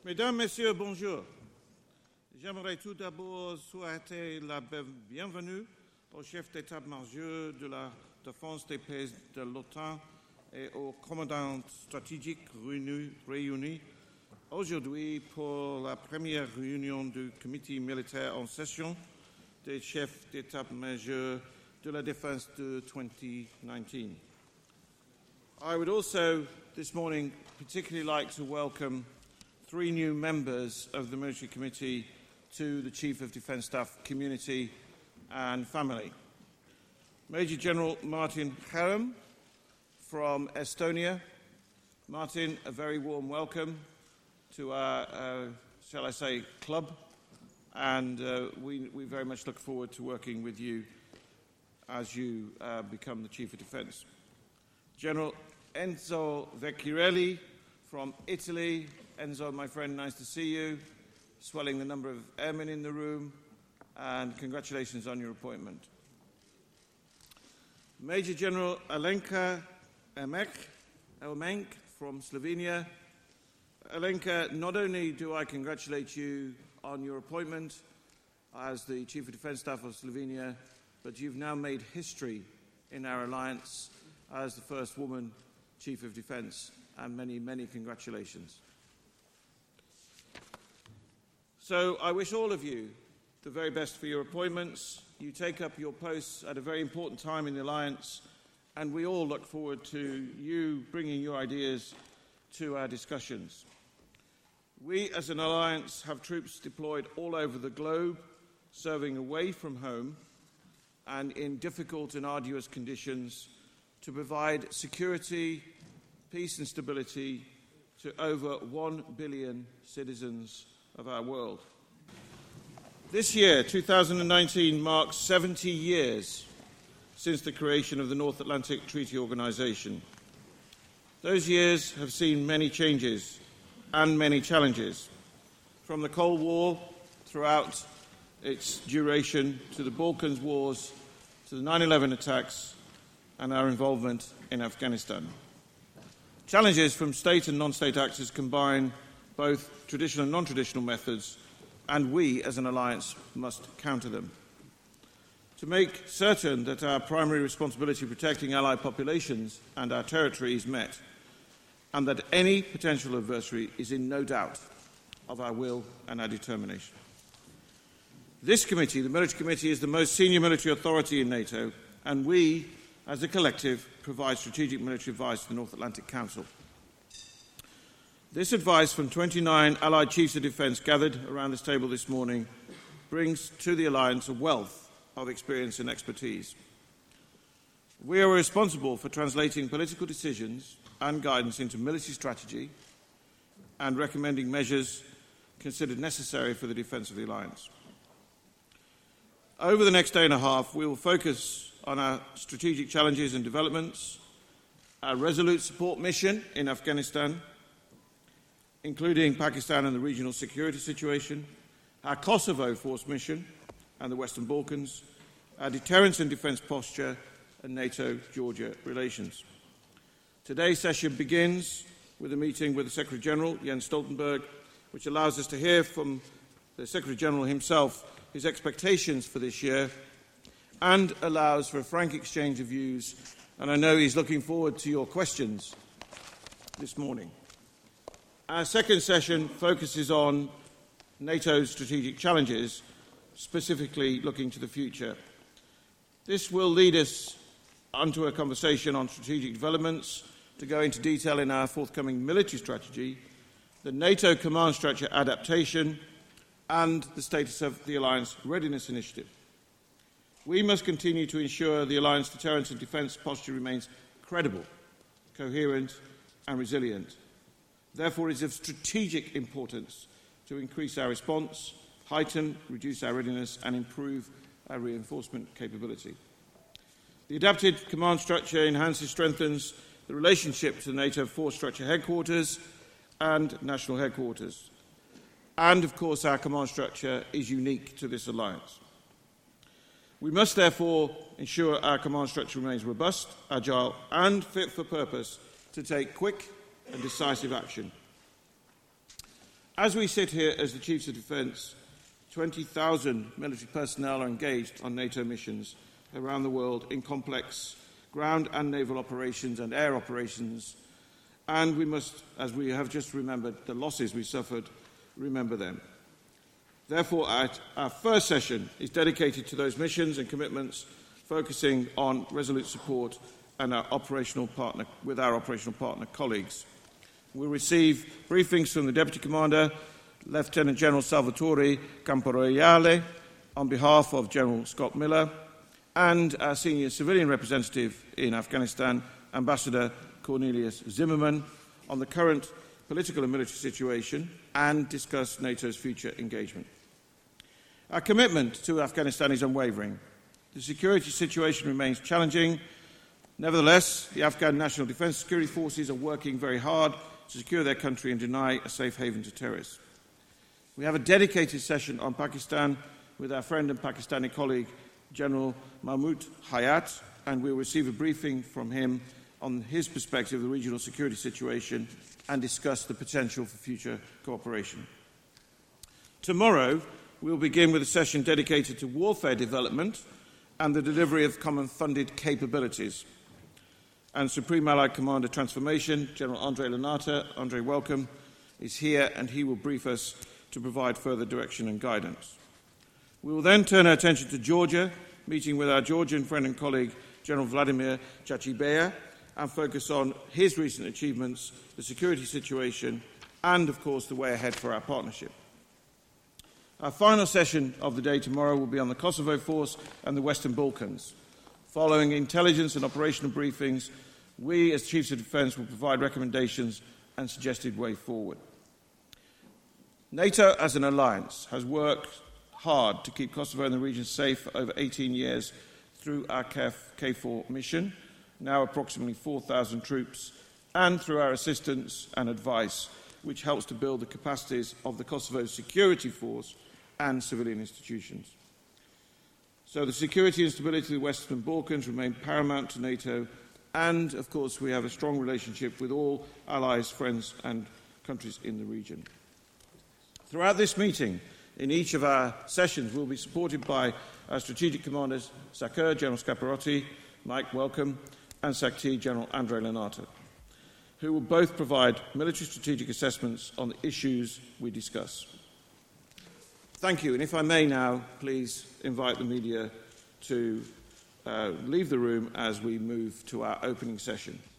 Mesdames, Messieurs, bonjour. J'aimerais tout d'abord souhaiter la bienvenue au chef d'état-major de la défense des pays de l'OTAN et aux commandants stratégiques réunis aujourd'hui pour la première réunion du comité militaire en session des chefs d'état-major de la défense de 2019. I would also this morning particularly like to welcome 3 new members of the Military Committee to the Chief of Defence Staff community and family. Major General Martin Herem from Estonia. Martin, a very warm welcome to our, shall I say, club, and we very much look forward to working with you as you become the Chief of Defence. General Enzo Vecchiarelli from Italy. Enzo, my friend, nice to see you. Swelling the number of airmen in the room, and congratulations on your appointment. Major General Alenka Elmenk from Slovenia. Alenka, not only do I congratulate you on your appointment as the Chief of Defence Staff of Slovenia, but you've now made history in our alliance as the first woman Chief of Defence, and many, many congratulations. So I wish all of you the very best for your appointments. You take up your posts at a very important time in the alliance, and we all look forward to you bringing your ideas to our discussions. We as an alliance have troops deployed all over the globe, serving away from home and in difficult and arduous conditions to provide security, peace and stability to over 1 billion citizens of our world. This year, 2019, marks 70 years since the creation of the North Atlantic Treaty Organization. Those years have seen many changes and many challenges, from the Cold War throughout its duration to the Balkans Wars to the 9/11 attacks and our involvement in Afghanistan. Challenges from state and non-state actors combine both traditional and non-traditional methods, and we, as an alliance, must counter them. To make certain that our primary responsibility of protecting allied populations and our territory is met, and that any potential adversary is in no doubt of our will and our determination. This committee, the Military Committee, is the most senior military authority in NATO, and we, as a collective, provide strategic military advice to the North Atlantic Council. This advice from 29 Allied Chiefs of Defence gathered around this table this morning brings to the Alliance a wealth of experience and expertise. We are responsible for translating political decisions and guidance into military strategy and recommending measures considered necessary for the defence of the Alliance. Over the next day and a half, we will focus on our strategic challenges and developments, our resolute support mission in Afghanistan, including Pakistan and the regional security situation, our Kosovo force mission and the Western Balkans, our deterrence and defence posture, and NATO-Georgia relations. Today's session begins with a meeting with the Secretary-General, Jens Stoltenberg, which allows us to hear from the Secretary-General himself his expectations for this year and allows for a frank exchange of views, and I know he's looking forward to your questions this morning. Our second session focuses on NATO's strategic challenges, specifically looking to the future. This will lead us onto a conversation on strategic developments, to go into detail in our forthcoming military strategy, the NATO command structure adaptation, and the status of the Alliance Readiness Initiative. We must continue to ensure the Alliance deterrence and defence posture remains credible, coherent and resilient. Therefore, it is of strategic importance to increase our response, heighten, reduce our readiness, and improve our reinforcement capability. The adapted command structure enhances, strengthens the relationship to the NATO force structure headquarters and national headquarters. And, of course, our command structure is unique to this alliance. We must, therefore, ensure our command structure remains robust, agile, and fit for purpose to take quick and decisive action. As we sit here as the Chiefs of Defence, 20,000 military personnel are engaged on NATO missions around the world in complex ground and naval operations and air operations, and we must, as we have just remembered the losses we suffered, remember them. Therefore, our first session is dedicated to those missions and commitments, focusing on resolute support and with our operational partner colleagues. We'll receive briefings from the Deputy Commander, Lieutenant General Salvatore Camporeale, on behalf of General Scott Miller, and our senior civilian representative in Afghanistan, Ambassador Cornelius Zimmerman, on the current political and military situation and discuss NATO's future engagement. Our commitment to Afghanistan is unwavering. The security situation remains challenging. Nevertheless, the Afghan National Defence Security Forces are working very hard to secure their country and deny a safe haven to terrorists. We have a dedicated session on Pakistan with our friend and Pakistani colleague, General Mahmoud Hayat, and we'll receive a briefing from him on his perspective of the regional security situation and discuss the potential for future cooperation. Tomorrow, we'll begin with a session dedicated to warfare development and the delivery of common funded capabilities. And Supreme Allied Commander Transformation, General Andre Lanata, Andre, welcome, is here, and he will brief us to provide further direction and guidance. We will then turn our attention to Georgia, meeting with our Georgian friend and colleague, General Vladimir Chachibeya, and focus on his recent achievements, the security situation, and, of course, the way ahead for our partnership. Our final session of the day tomorrow will be on the Kosovo Force and the Western Balkans. Following intelligence and operational briefings, we, as Chiefs of Defence, will provide recommendations and suggested way forward. NATO, as an alliance, has worked hard to keep Kosovo and the region safe for over 18 years through our KFOR mission, now approximately 4,000 troops, and through our assistance and advice, which helps to build the capacities of the Kosovo Security Force and civilian institutions. So the security and stability of the Western Balkans remain paramount to NATO, and, of course, we have a strong relationship with all allies, friends, and countries in the region. Throughout this meeting, in each of our sessions, we'll be supported by our strategic commanders, SACEUR, General Scaparotti, Mike, welcome, and SACT, General Andre Lanata, who will both provide military strategic assessments on the issues we discuss. Thank you, and if I may now, please invite the media to leave the room as we move to our opening session.